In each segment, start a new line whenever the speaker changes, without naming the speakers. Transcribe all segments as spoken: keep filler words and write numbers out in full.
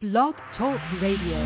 Blog Talk Radio.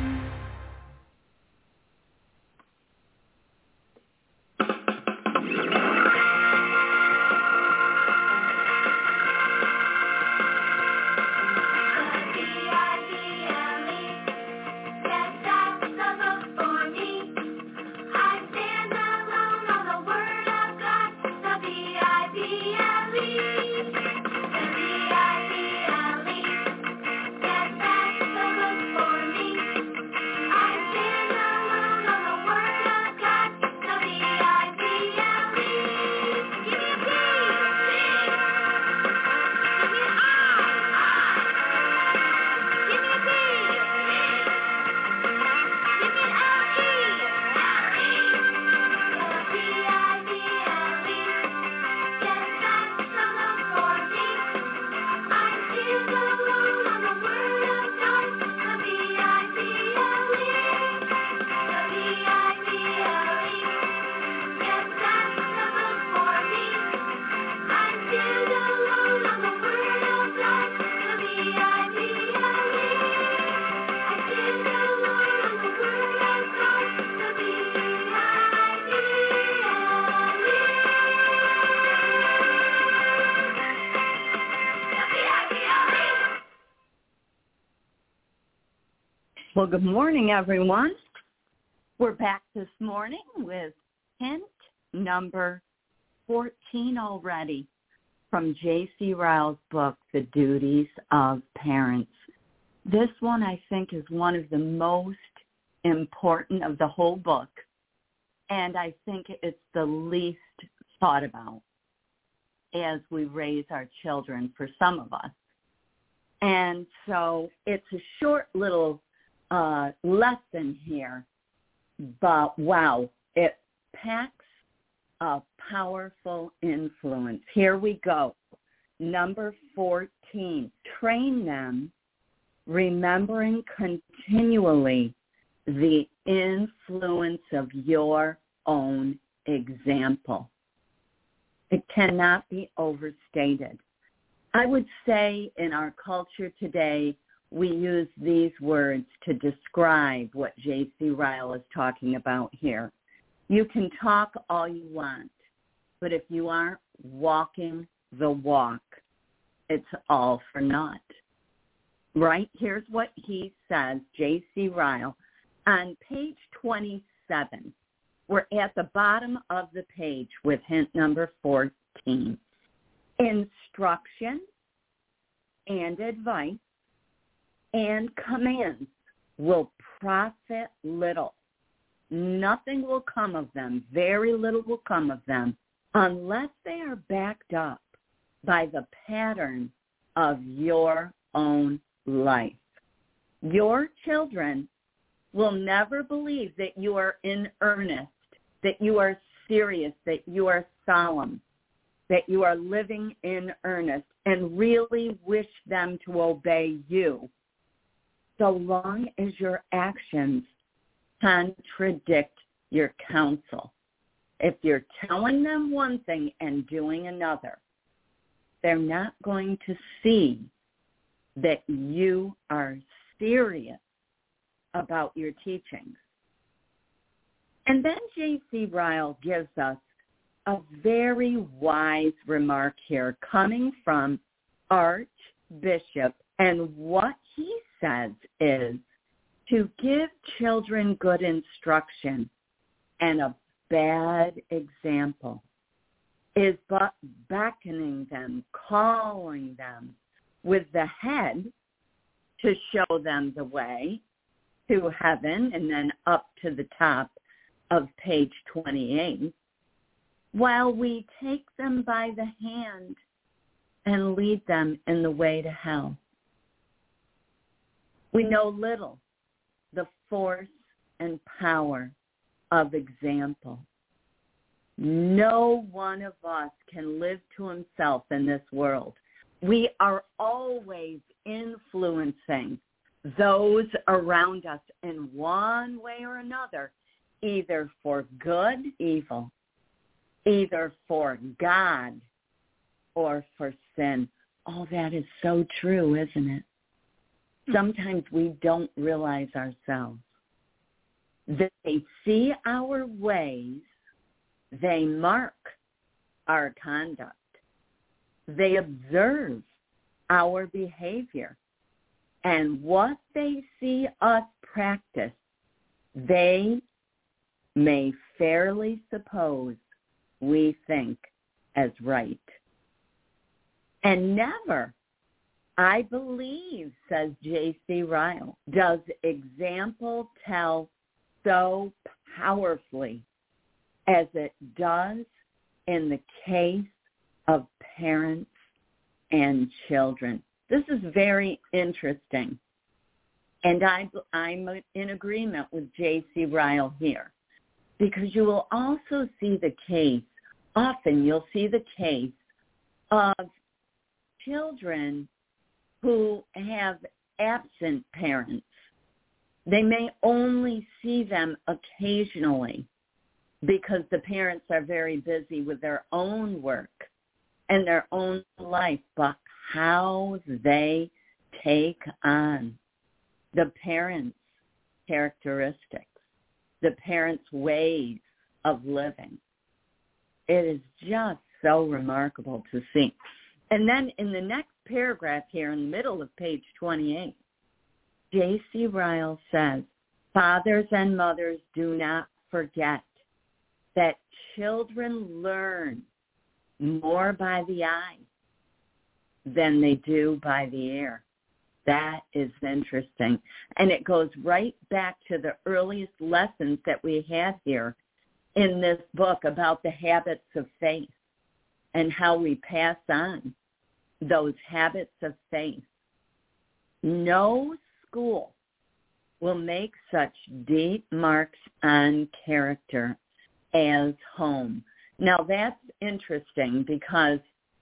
Well, good morning, everyone. We're back this morning with hint number fourteen already from J C Ryle's book, The Duties of Parents. This one, I think, is one of the most important of the whole book, and I think it's the least thought about as we raise our children for some of us. And so it's a short little Uh, lesson here, but wow, it packs a powerful influence. Here we go. Number fourteen, train them, remembering continually the influence of your own example. It cannot be overstated. I would say in our culture today, we use these words to describe what J C Ryle is talking about here. You can talk all you want, but if you aren't walking the walk, it's all for naught. Right? Here's what he says, J C Ryle, on page twenty-seven. We're at the bottom of the page with hint number fourteen. Instruction and advice and commands will profit little. Nothing will come of them, very little will come of them, unless they are backed up by the pattern of your own life. Your children will never believe that you are in earnest, that you are serious, that you are solemn, that you are living in earnest, and really wish them to obey you, so long as your actions contradict your counsel. If you're telling them one thing and doing another, they're not going to see that you are serious about your teachings. And then J C Ryle gives us a very wise remark here coming from Archbishop, and what he says is to give children good instruction and a bad example is but beckoning them, calling them with the head to show them the way to heaven and then up to the top of page twenty-eight, while we take them by the hand and lead them in the way to hell. We know little the force and power of example. No one of us can live to himself in this world. We are always influencing those around us in one way or another, either for good, evil, either for God, or for sin. All that is so true, isn't it? sometimes we don't realize ourselves. They see our ways, they mark our conduct, they observe our behavior, and what they see us practice, they may fairly suppose we think as right. And never, I believe, says J C Ryle, does example tell so powerfully as it does in the case of parents and children. This is very interesting. And I, I'm in agreement with J C Ryle here, because you will also see the case, often you'll see the case of children who have absent parents. They may only see them occasionally because the parents are very busy with their own work and their own life, but how they take on the parents' characteristics, the parents' ways of living. It is just so remarkable to see. And then in the next paragraph here in the middle of page twenty-eight, J C Ryle says, fathers and mothers, do not forget that children learn more by the eye than they do by the ear. That is interesting. And it goes right back to the earliest lessons that we had here in this book about the habits of faith and how we pass on those habits of faith. No school will make such deep marks on character as home. Now that's interesting, because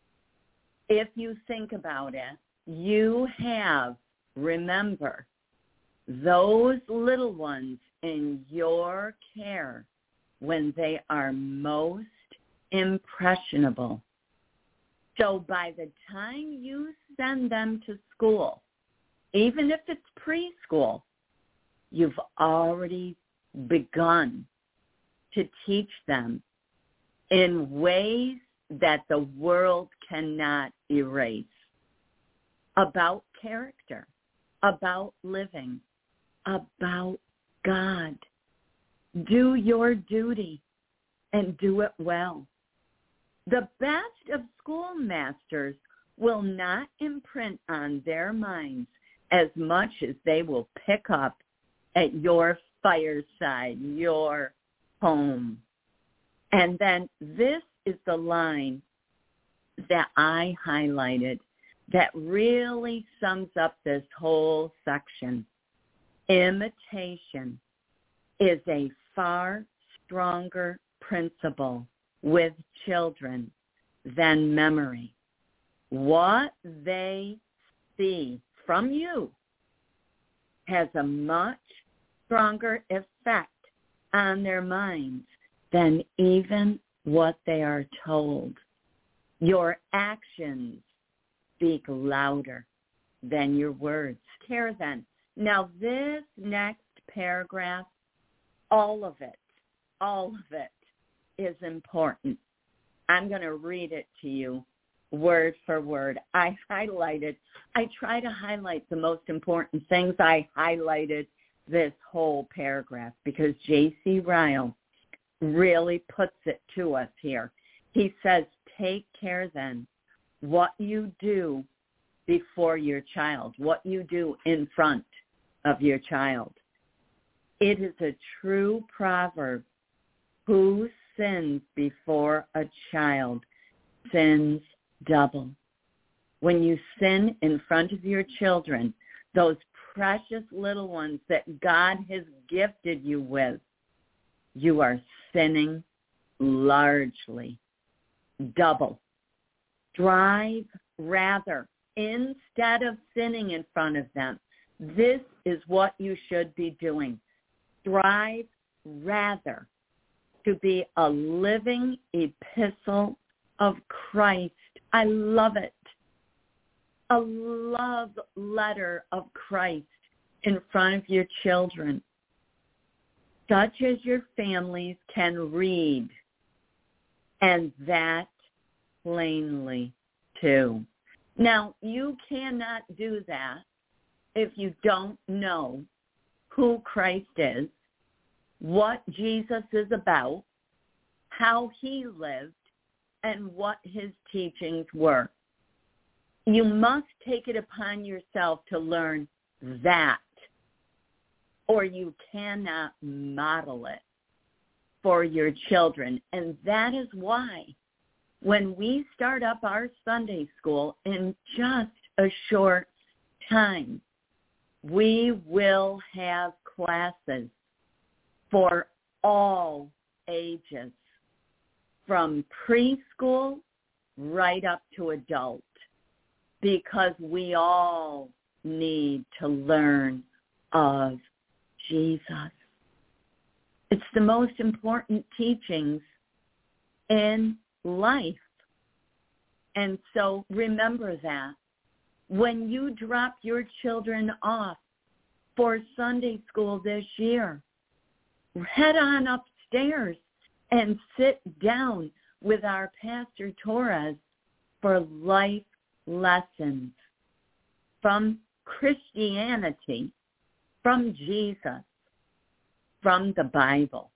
if you think about it, you have, remember, those little ones in your care when they are most impressionable. So by the time you send them to school, even if it's preschool, you've already begun to teach them in ways that the world cannot erase about character, about living, about God. Do your duty and do it well. The best of schoolmasters will not imprint on their minds as much as they will pick up at your fireside, your home. And then this is the line that I highlighted that really sums up this whole section. Imitation is a far stronger principle with children than memory. What they see from you has a much stronger effect on their minds than even what they are told. Your actions speak louder than your words. Care then. Now this next paragraph, all of it, all of it is important. I'm going to read it to you word for word. I highlighted, I try to highlight the most important things. I highlighted this whole paragraph because J C Ryle really puts it to us here. He says, take care then what you do before your child, what you do in front of your child. It is a true proverb. Who sins before a child sins double. When you sin in front of your children, those precious little ones that God has gifted you with, you are sinning largely, double. Strive rather, instead of sinning in front of them, this is what you should be doing. Strive rather to be a living epistle of Christ. I love it. a love letter of Christ in front of your children, such as your families can read, and that plainly too. Now, you cannot do that if you don't know who Christ is, what Jesus is about, how he lived, and what his teachings were. You must take it upon yourself to learn that, or you cannot model it for your children. And that is why when we start up our Sunday school in just a short time, we will have classes for all ages, from preschool right up to adult, because we all need to learn of Jesus. It's the most important teachings in life. And so remember that. When you drop your children off for Sunday school this year, head on upstairs and sit down with our Pastor Torres for life lessons from Christianity, from Jesus, from the Bible.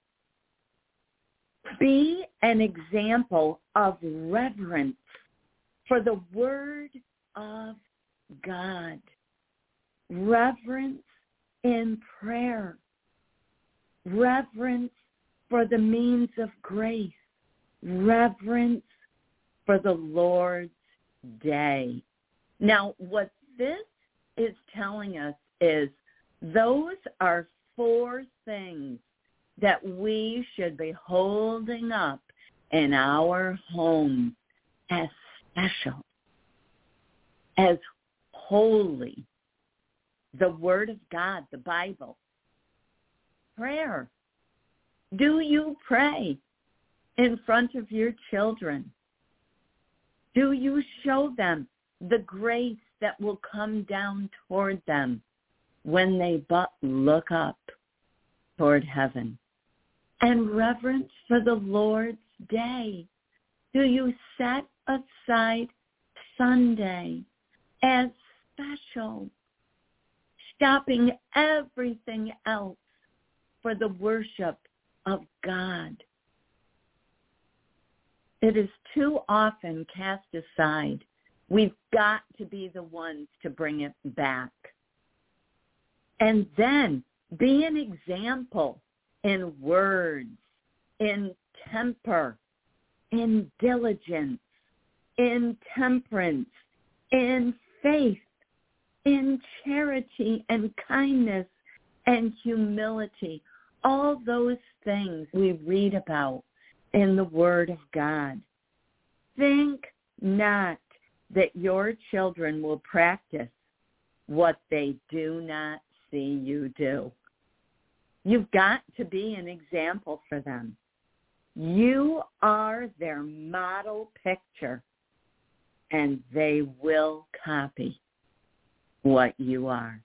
Be an example of reverence for the Word of God. Reverence in prayer. Reverence for the means of grace. Reverence for the Lord's day. Now, what this is telling us is those are four things that we should be holding up in our homes as special, as holy. The Word of God, the Bible. Prayer. Do you pray in front of your children? Do you show them the grace that will come down toward them when they but look up toward heaven? And reverence for the Lord's day. Do you set aside Sunday as special, stopping everything else for the worship of God? It is too often cast aside. We've got to be the ones to bring it back. And then be an example in words, in temper, in diligence, in temperance, in faith, in charity and kindness and humility. All those things we read about in the Word of God. Think not that your children will practice what they do not see you do. You've got to be an example for them. You are their model picture, and they will copy what you are.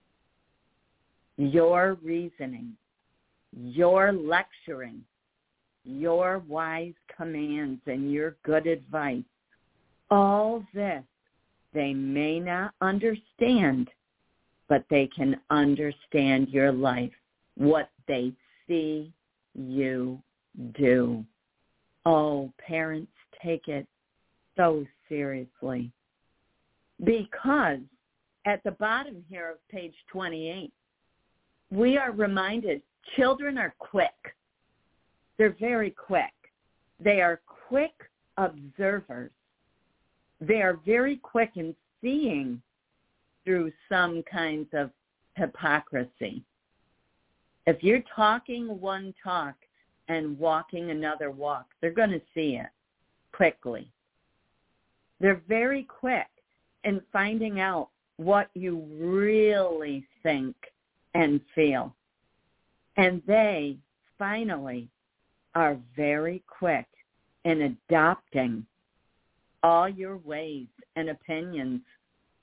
Your reasoning, your lecturing, your wise commands, and your good advice, all this they may not understand, but they can understand your life, what they see you do. Oh, parents, take it so seriously. Because at the bottom here of page twenty-eight, we are reminded children are quick. They're very quick. They are quick observers. They are very quick in seeing through some kinds of hypocrisy. If you're talking one talk and walking another walk, they're going to see it quickly. They're very quick in finding out what you really think and feel. And they, finally, are very quick in adopting all your ways and opinions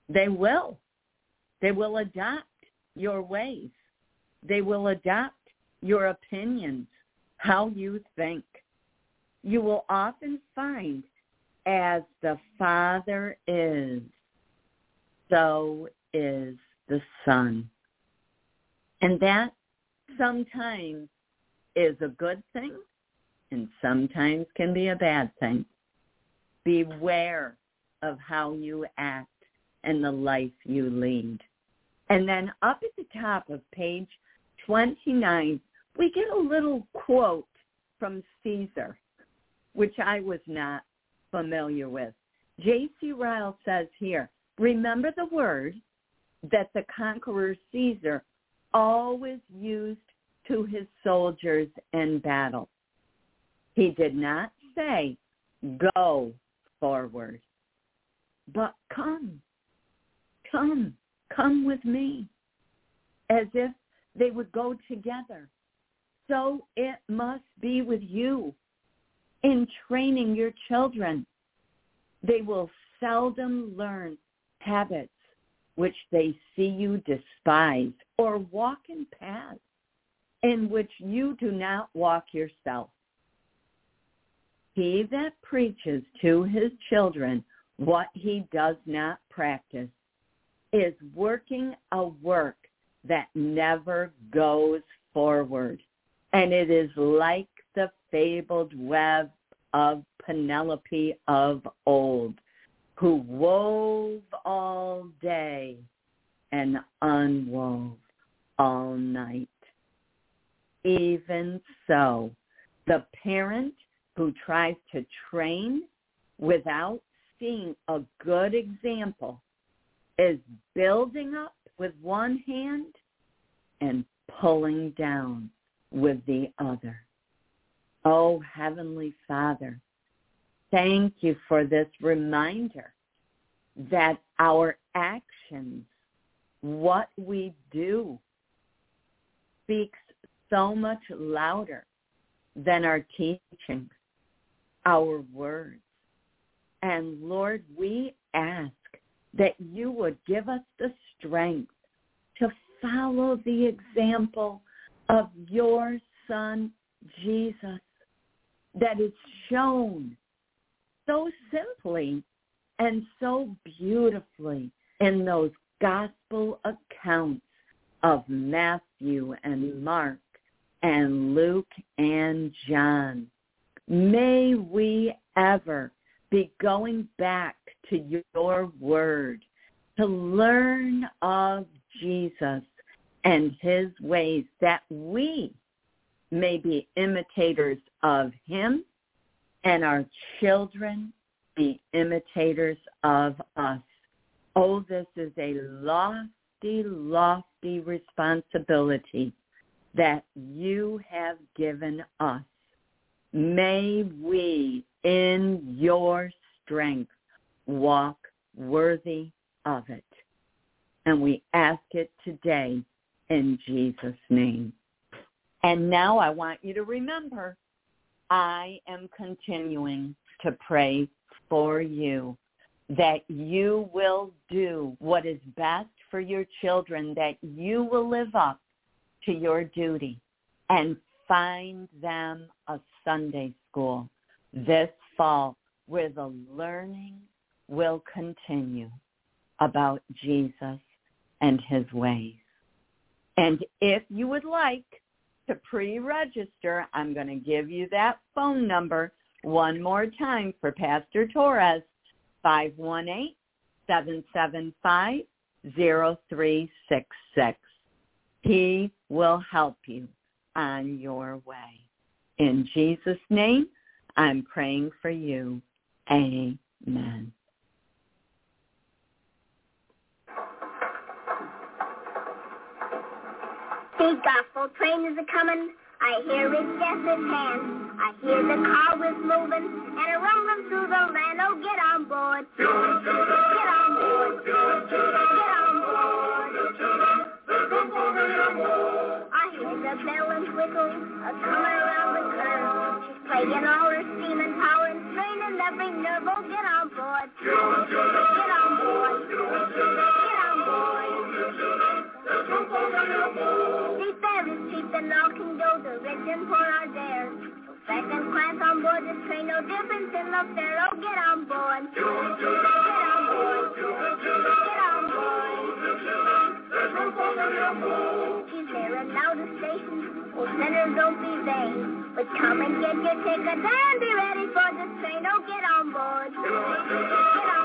They will. They will adopt your ways. They will adopt your opinions, how you think. You will often find as the Father is, so is the Son. And that sometimes is a good thing and sometimes can be a bad thing. Beware of how you act and the life you lead. And then up at the top of page twenty-nine, we get a little quote from Caesar, which I was not familiar with. J C Ryle says here, remember the word that the conqueror Caesar always used to his soldiers in battle. He did not say, go forward, but come, come, come with me, as if they would go together. So it must be with you in training your children. They will seldom learn habits which they see you despise or walk in paths in which you do not walk yourself. He that preaches to his children what he does not practice is working a work that never goes forward. And it is like the fabled web of Penelope of old, who wove all day and unwove all night. Even so, the parent who tries to train without seeing a good example is building up with one hand and pulling down with the other. Oh, Heavenly Father, thank you for this reminder that our actions, what we do, speaks so much louder than our teachings, our words. And Lord, we ask that you would give us the strength to follow the example of your Son, Jesus, that is shown so simply and so beautifully in those gospel accounts of Matthew and Mark and Luke and John. May we ever be going back to your word to learn of Jesus and his ways, that we may be imitators of him and our children be imitators of us. Oh, this is a lofty, lofty responsibility that you have given us. May we, in your strength, walk worthy of it. And we ask it today in Jesus' name. And now I want you to remember, I am continuing to pray for you, that you will do what is best for your children, that you will live up to your duty and find them a Sunday school this fall where the learning will continue about Jesus and his ways. And if you would like to pre-register, I'm going to give you that phone number one more time for Pastor Torres, five one eight, seven seven five, zero three six six. He will help you on your way. In Jesus' name, I'm praying for you. Amen.
The gospel train is a-comin', I hear it yes at hand. I hear the car wheels moving, and a rumbling through the land. Oh, get on board. Get on board. Get on board. I hear the bell and whistle a-comin' around the curve. She's playing all her steam and power and straining every nerve. Oh, get on board. Get on board. Get on board. Seafair is cheap and all can go. The rich and poor are there. Second class on board this train, no difference in the fare. Oh, get on board. Get on board. Get on board. She's there and now the station. Oh, sinners, don't be vain, but come and get your ticket and be ready for this train. Oh, get on board. Get on